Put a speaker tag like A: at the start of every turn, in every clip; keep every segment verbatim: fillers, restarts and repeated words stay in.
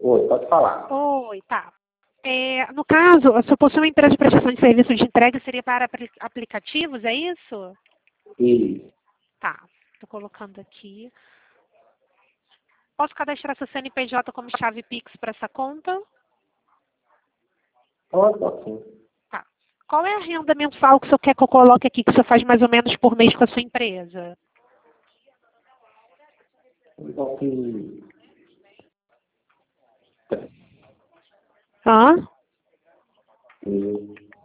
A: Oi, pode falar.
B: Oi, tá. É, no caso, se eu possui uma empresa de prestação de serviço de entrega, seria para apli- aplicativos, é isso?
A: Isso.
B: Tá, estou colocando aqui. Posso cadastrar seu C N P J como chave Pix para essa conta?
A: Pode, pode sim.
B: Tá. Qual é a renda mensal que o senhor quer que eu coloque aqui, que o senhor faz mais ou menos por mês com a sua empresa?
A: Então, que...
B: Hã?
A: que-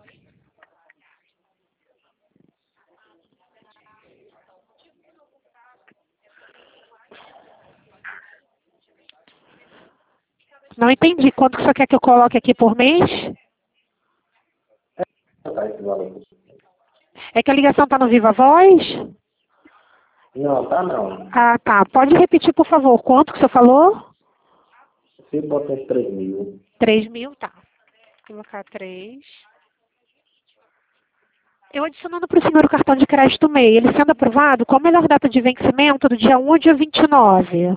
B: Não entendi. Quanto que o senhor quer que eu coloque aqui por mês?
A: tá esse valor.
B: É que a ligação está no Viva Voz?
A: Não, tá não.
B: Ah, tá. Pode repetir, por favor. Quanto que o senhor falou?
A: Se botar uns três mil.
B: Três mil, tá. Vou colocar três. Eu adicionando para o senhor o cartão de crédito M E I. Ele sendo aprovado, qual a melhor data de vencimento? Do dia um ao dia vinte e nove?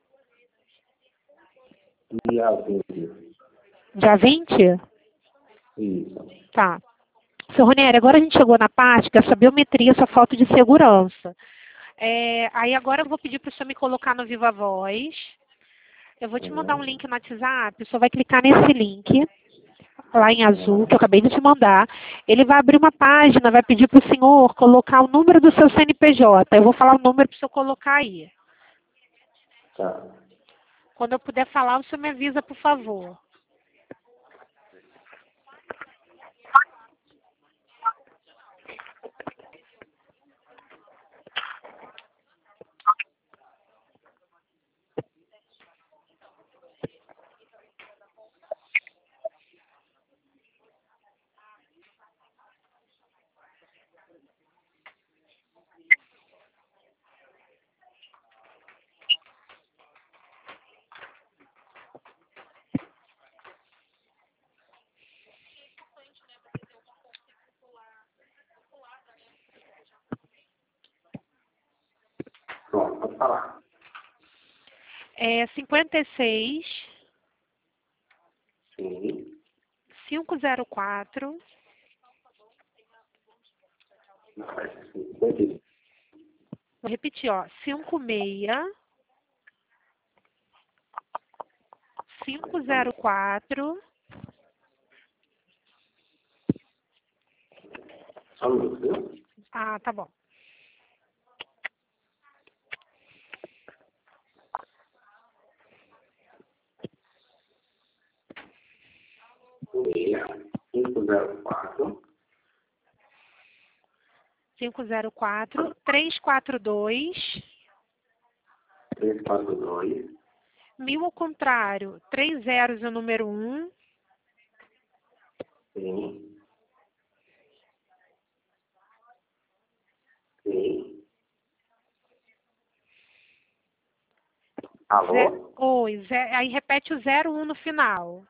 A: E a vinte.
B: Dia vinte?
A: Isso.
B: Tá. Seu Ronieri, agora a gente chegou na parte que é essa biometria, essa foto de segurança. É, aí agora eu vou pedir para o senhor me colocar no Viva Voz. Eu vou te mandar um link no WhatsApp, o senhor vai clicar nesse link, lá em azul, que eu acabei de te mandar. Ele vai abrir uma página, vai pedir para o senhor colocar o número do seu C N P J. Eu vou falar o número para o senhor colocar aí.
A: Tá.
B: Quando eu puder falar, o senhor me avisa, por favor.
A: Pronto, pode falar.
B: É cinquenta e seis,
A: Sim.
B: quinhentos e quatro,
A: cinquenta.
B: vou repetir, ó, cinquenta e seis, quinhentos e quatro,
A: Só um minuto, viu?
B: ah, tá bom.
A: cinco zero quatro.
B: cinco zero quatro, três quatro dois,
A: três quatro dois.
B: mil ao contrário, três zeros é o número um,
A: Sim. Sim. Alô?
B: ze- oi, ze- aí repete o zero um no final.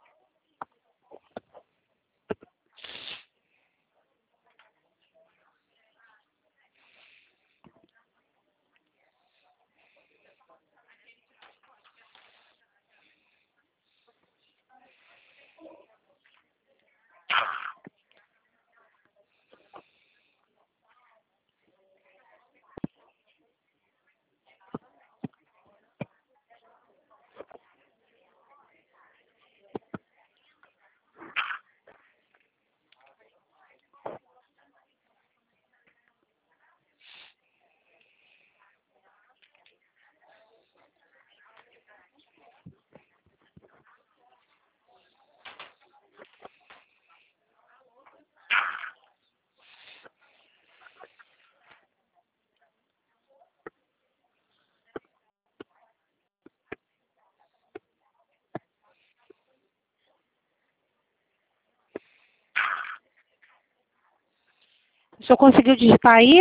B: O senhor conseguiu digitar aí?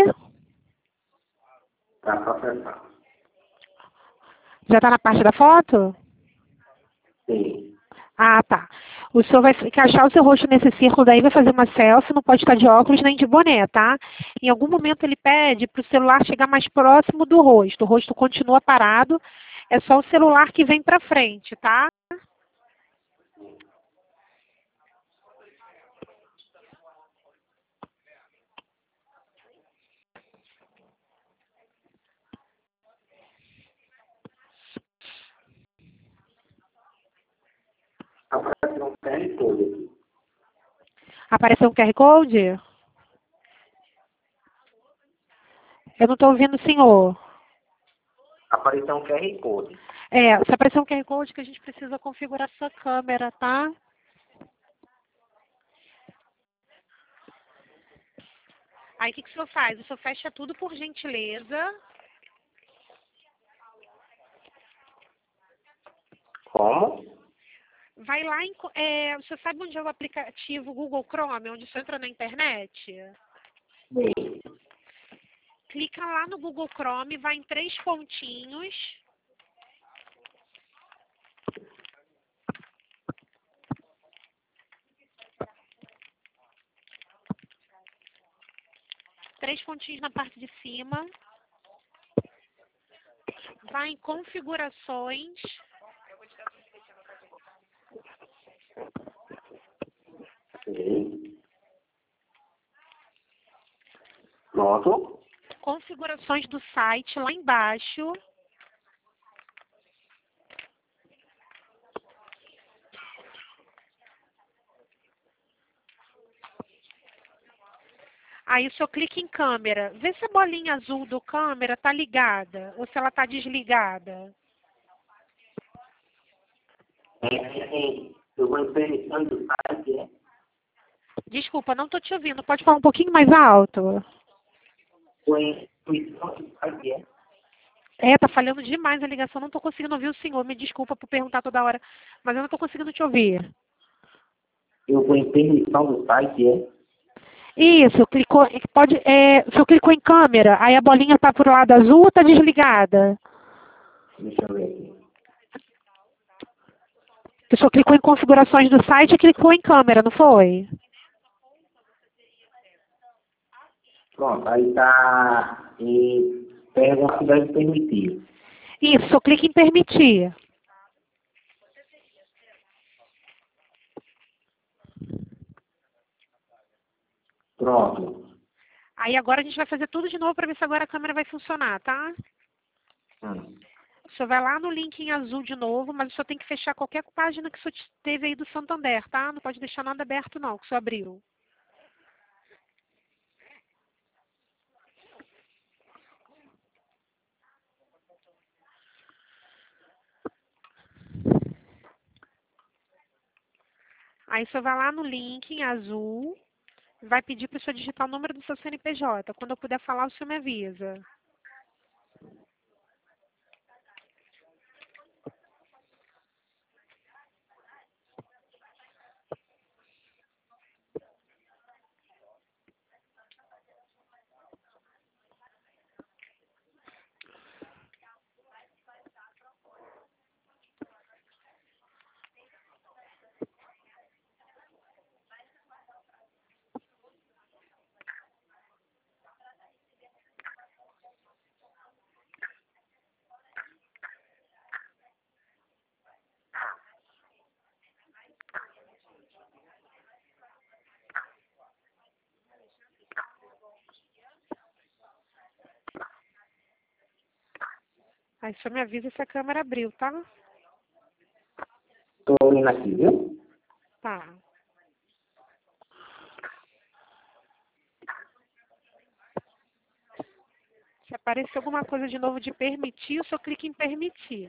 A: Tá para acertar.
B: Já está na parte da foto?
A: Sim.
B: Ah, tá. O senhor vai encaixar o seu rosto nesse círculo daí, vai fazer uma selfie, não pode estar de óculos nem de boné, tá? Em algum momento ele pede para o celular chegar mais próximo do rosto. O rosto continua parado, é só o celular que vem para frente, tá?
A: Q R Code aqui.
B: Apareceu um Q R Code? Eu não estou ouvindo o senhor.
A: Apareceu um Q R Code.
B: É, se aparecer um Q R Code que a gente precisa configurar sua câmera, tá? Aí o que, que o senhor faz? O senhor fecha tudo por gentileza.
A: Como?
B: Vai lá em... É, o senhor sabe onde é o aplicativo Google Chrome, onde o senhor entra na internet?
A: Sim.
B: Clica lá no Google Chrome, vai em três pontinhos. Três pontinhos na parte de cima. Vai em configurações.
A: Sim. Pronto.
B: Configurações do site lá embaixo. Aí o senhor clica em câmera. Vê se a bolinha azul do câmera está ligada ou se ela está desligada.
A: É, é, eu vou em permissão do site, é?
B: Desculpa, não estou te ouvindo. Pode falar um pouquinho mais alto?
A: Vou em permissão do site, é?
B: É, tá falhando demais a ligação. Não estou conseguindo ouvir o senhor. Me desculpa por perguntar toda hora, mas eu não estou conseguindo te ouvir.
A: Eu vou em permissão do site, é?
B: Isso, clicou, pode, é, o senhor clicou em câmera, aí a bolinha está pro lado azul ou está desligada?
A: Deixa eu ver aqui.
B: O senhor clicou em configurações do site e clicou em câmera, não foi?
A: Pronto, aí tá em pergunta se deve permitir.
B: Isso, o senhor clica em permitir.
A: Pronto.
B: Aí agora a gente vai fazer tudo de novo para ver se agora a câmera vai funcionar, tá?
A: Hum.
B: O senhor vai lá no link em azul de novo, mas o senhor tem que fechar qualquer página que o senhor teve aí do Santander, tá? Não pode deixar nada aberto não, que o senhor abriu. Aí o senhor vai lá no link em azul, vai pedir para o senhor digitar o número do seu C N P J. Quando eu puder falar, o senhor me avisa. Aí o senhor me avisa se a câmera abriu, tá?
A: Tô indo aqui, viu?
B: Tá. Se aparecer alguma coisa de novo de permitir, o senhor clica em permitir.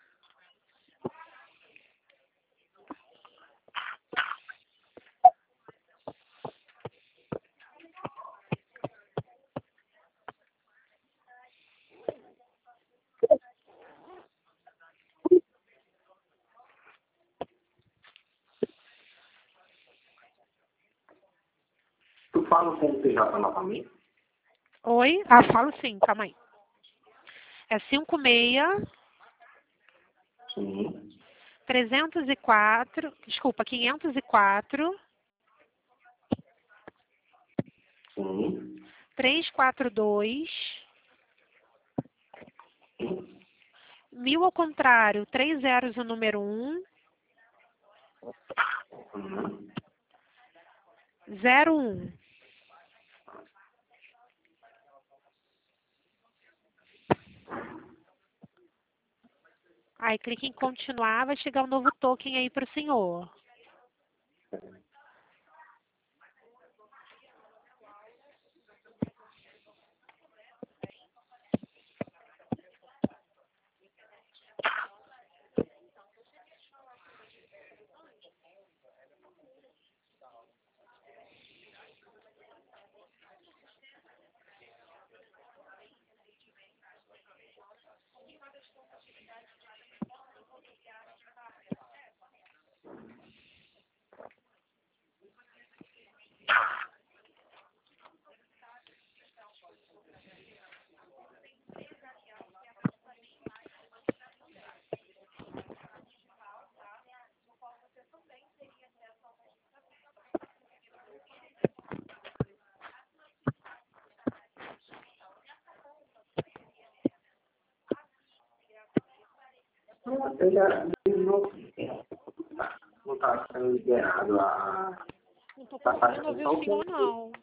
A: Tu fala o C N P J novamente?
B: Oi? Ah, falo sim, calma aí. É cinco seis,
A: Sim.
B: trezentos e quatro, desculpa, quinhentos e quatro,
A: Sim.
B: trezentos e quarenta e dois,
A: Sim.
B: mil ao contrário, três zeros o número um,
A: Uhum.
B: zero um. Aí clique em continuar, vai chegar um novo token aí para o senhor.
A: Eu já desbloqueei. Não está sendo liberado a...
B: Não tô
A: Tá
B: conseguindo
A: fazendo
B: ouvir o
A: só
B: senhor,
A: o que-
B: não.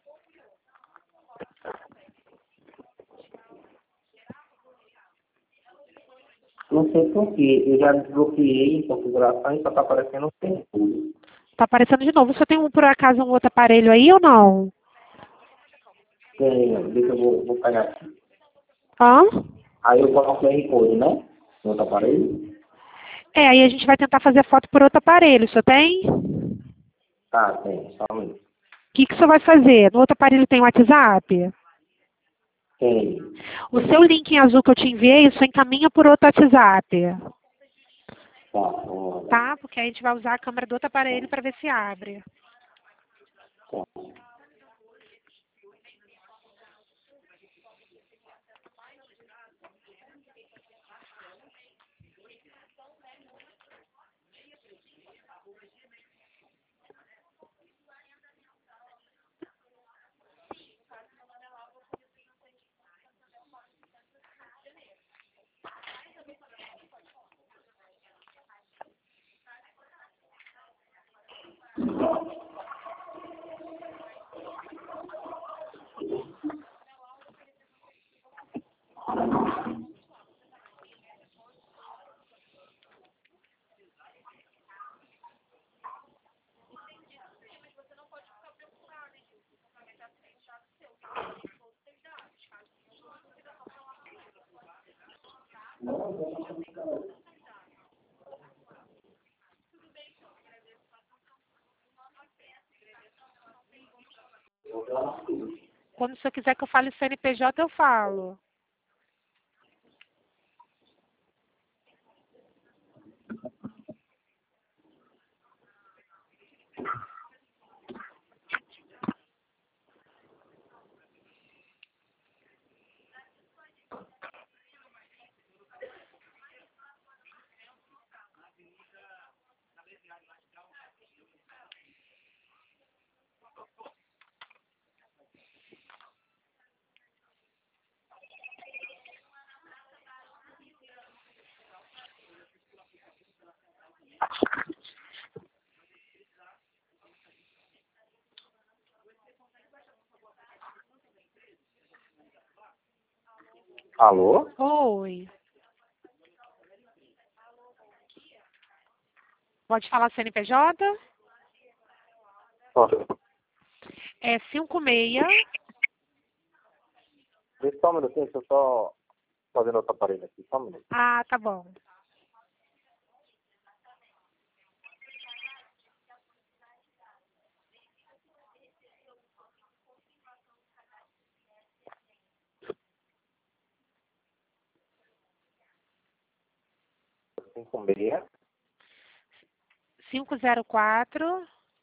A: Não sei por quê. Eu já desbloqueei em configuração e só está aparecendo sem tudo.
B: Tá aparecendo de novo. O senhor tem, um, por acaso, um outro aparelho aí ou não?
A: Tem, deixa eu vou, vou pegar aqui.
B: Hã?
A: Aí eu coloco o R Code, né? No outro aparelho.
B: É, aí a gente vai tentar fazer foto por outro aparelho. O senhor tem? O
A: Tá, tem, só um minuto.
B: que, que o senhor vai fazer? No outro aparelho tem WhatsApp?
A: Tem.
B: O seu link em azul que eu te enviei, o senhor encaminha por outro WhatsApp.
A: Tá, vamos lá.
B: Tá? Porque aí a gente vai usar a câmera do outro aparelho para ver se abre.
A: Tá.
B: Quando o senhor quiser que eu fale C N P J, eu falo.
A: Alô?
B: Oi. Pode falar C N P J?
A: Posso?
B: É cinco seis.
A: Deixa só um minutinho, deixa eu só fazendo outro aparelho aqui, só um minuto.
B: Ah, tá bom.
A: cinco seis,
B: cinco zero quatro.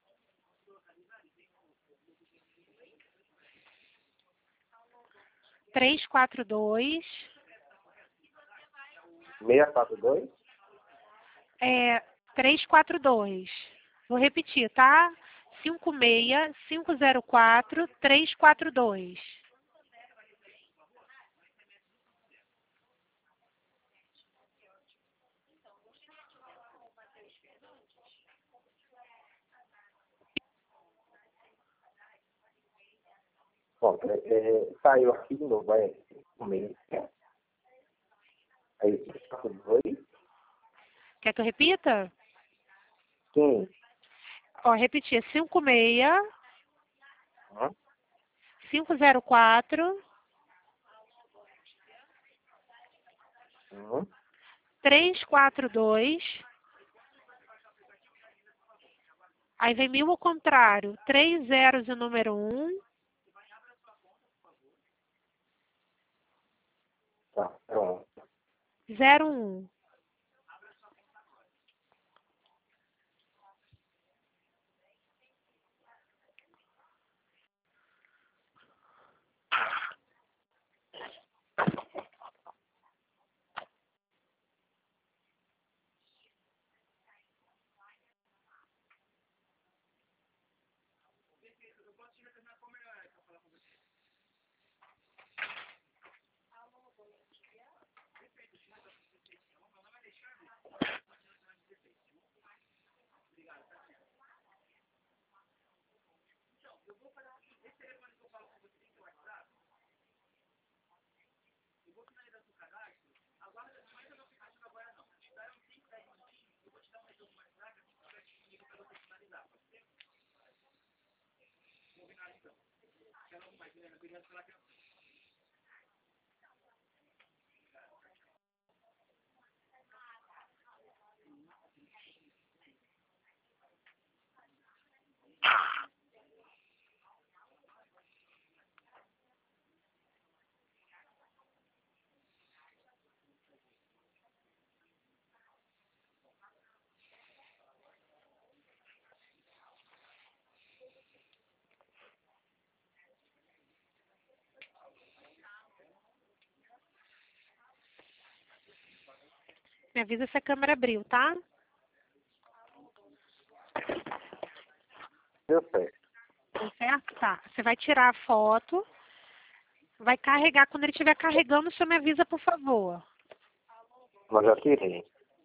B: três quatro dois.
A: seis quatro dois.
B: É, três quatro dois. Vou repetir, tá? cinco seis cinco zero quatro três quatro dois.
A: Bom, é, é, saiu aqui de novo, é cinco seis. Aí, três quatro dois.
B: Quer que eu repita?
A: Sim.
B: Ó, repetir, cinco seis
A: Hum,
B: cinco zero quatro
A: hum.
B: três quatro dois. Aí vem mil ao contrário, três zeros e o número um.
A: Tá, pronto.
B: zero um. Me avisa se a câmera abriu, tá?
A: Deu certo.
B: Deu certo? Tá. Você vai tirar a foto, vai carregar. Quando ele estiver carregando, você me avisa, por favor.
A: Mas já tirei.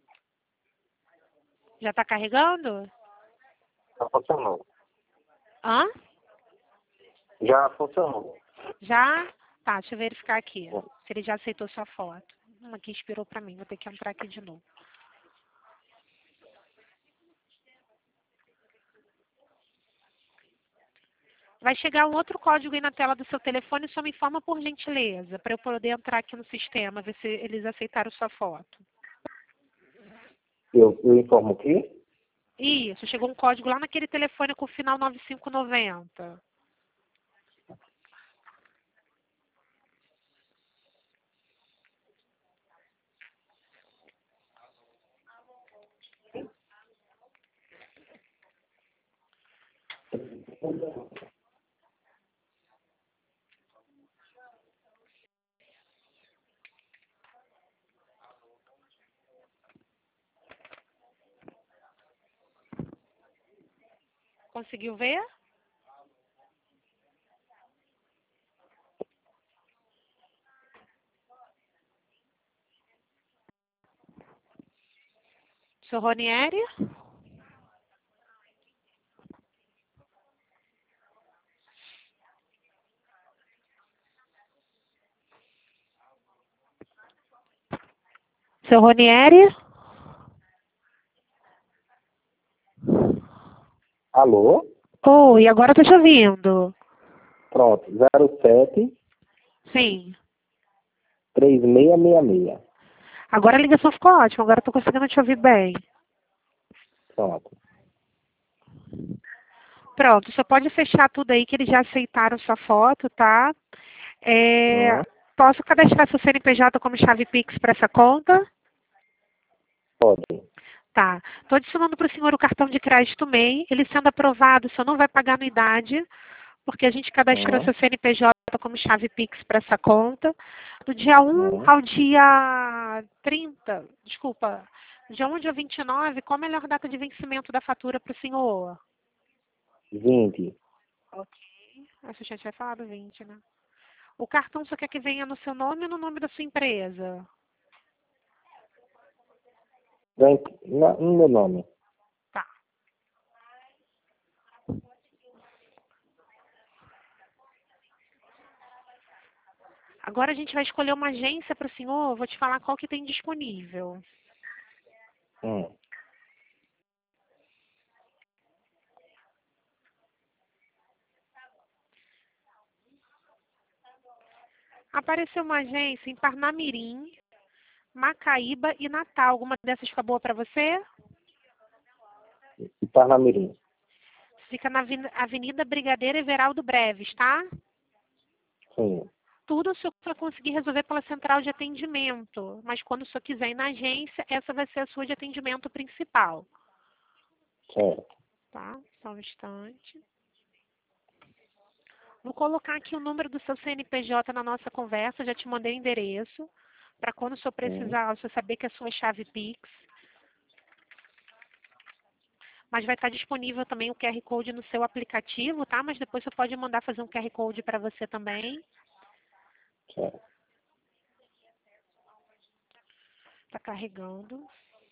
B: Já tá carregando?
A: Já funcionou.
B: Hã?
A: Já funcionou.
B: Já? Tá, deixa eu verificar aqui. Se ele já aceitou sua foto. Uma aqui expirou pra mim, vou ter que entrar aqui de novo. Vai chegar um outro código aí na tela do seu telefone, só me informa por gentileza, para eu poder entrar aqui no sistema, ver se eles aceitaram sua foto.
A: Eu, eu informo aqui?
B: Isso, chegou um código lá naquele telefone com o final nove cinco nove zero. Conseguiu ver? Seu Ronieri? Seu Ronieri?
A: Alô?
B: Oi, agora eu tô te ouvindo.
A: Pronto. zero sete
B: Sim.
A: três seis seis seis.
B: Agora a ligação ficou ótima, agora eu tô conseguindo te ouvir bem.
A: Pronto.
B: Pronto, só pode fechar tudo aí que eles já aceitaram sua foto, tá? É,
A: Hum,
B: posso cadastrar seu C N P J como chave Pix para essa conta?
A: pode.
B: Tá. Estou adicionando para o senhor o cartão de crédito M E I. Ele sendo aprovado, o senhor não vai pagar anuidade, porque a gente cadastrou
A: Hum,
B: seu C N P J como chave Pix para essa conta. Do dia um
A: hum.
B: ao dia trinta, desculpa, do dia um ao dia vinte e nove, qual a melhor data de vencimento da fatura para o senhor?
A: vinte.
B: Ok. Acho que já tinha falado vinte, né? O cartão só quer que venha no seu nome ou no nome da sua empresa?
A: Vem na- no meu nome.
B: Tá. Agora a gente vai escolher uma agência para o senhor. Vou te falar qual que tem disponível.
A: Hum.
B: Apareceu uma agência em Parnamirim, Macaíba e Natal. Alguma dessas fica boa para você?
A: E Parnamirim.
B: Fica na Aveni- Avenida Brigadeiro Everaldo Breves, tá?
A: Sim.
B: Tudo o senhor vai conseguir resolver pela central de atendimento. Mas quando o senhor quiser ir na agência, essa vai ser a sua de atendimento principal.
A: Certo.
B: Tá? Só um instante. Vou colocar aqui o número do seu C N P J na nossa conversa. Já te mandei o endereço. Para quando o senhor
A: Hum.
B: precisar, o senhor saber que é a sua chave Pix. Mas vai estar disponível também o Q R Code no seu aplicativo, tá? Mas depois você pode mandar fazer um Q R Code para você também.
A: Certo.
B: Está carregando.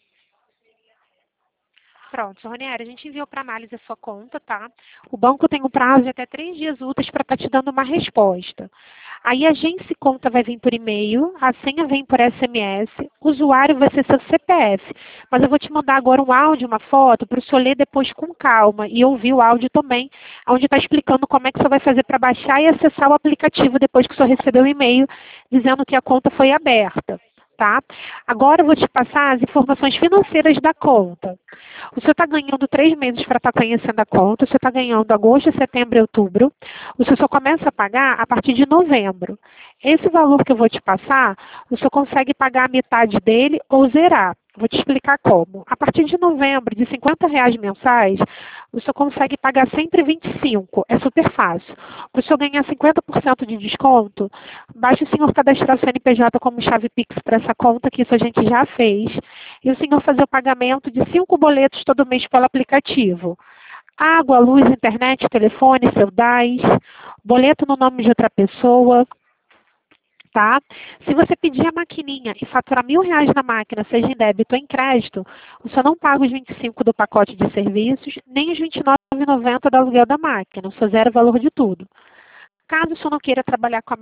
B: Pronto, Ronieri, a gente enviou para análise a sua conta, tá? O banco tem um prazo de até três dias úteis para estar te dando uma resposta. Aí a agência conta vai vir por e-mail, a senha vem por S M S, o usuário vai ser seu C P F. Mas eu vou te mandar agora um áudio, uma foto, para o senhor ler depois com calma e ouvir o áudio também, onde está explicando como é que você vai fazer para baixar e acessar o aplicativo depois que o senhor receber o e-mail dizendo que a conta foi aberta. Tá? Agora eu vou te passar as informações financeiras da conta. O senhor está ganhando três meses para estar conhecendo a conta, o senhor está ganhando agosto, setembro e outubro. O senhor só começa a pagar a partir de novembro. Esse valor que eu vou te passar, o senhor consegue pagar a metade dele ou zerar. Vou te explicar como. A partir de novembro, de cinquenta reais mensais, o senhor consegue pagar sempre vinte e cinco. É super fácil. Para o senhor ganhar cinquenta por cento de desconto, basta o senhor cadastrar o C N P J como chave Pix para essa conta, que isso a gente já fez, e o senhor fazer o pagamento de cinco boletos todo mês pelo aplicativo. Água, luz, internet, telefone, seu D A S, boleto no nome de outra pessoa. Tá? Se você pedir a maquininha e faturar mil reais na máquina, seja em débito ou em crédito, o senhor não paga os vinte e cinco do pacote de serviços, nem os vinte e nove reais e noventa centavos do aluguel da máquina, o senhor zera o valor de tudo. Caso o senhor não queira trabalhar com a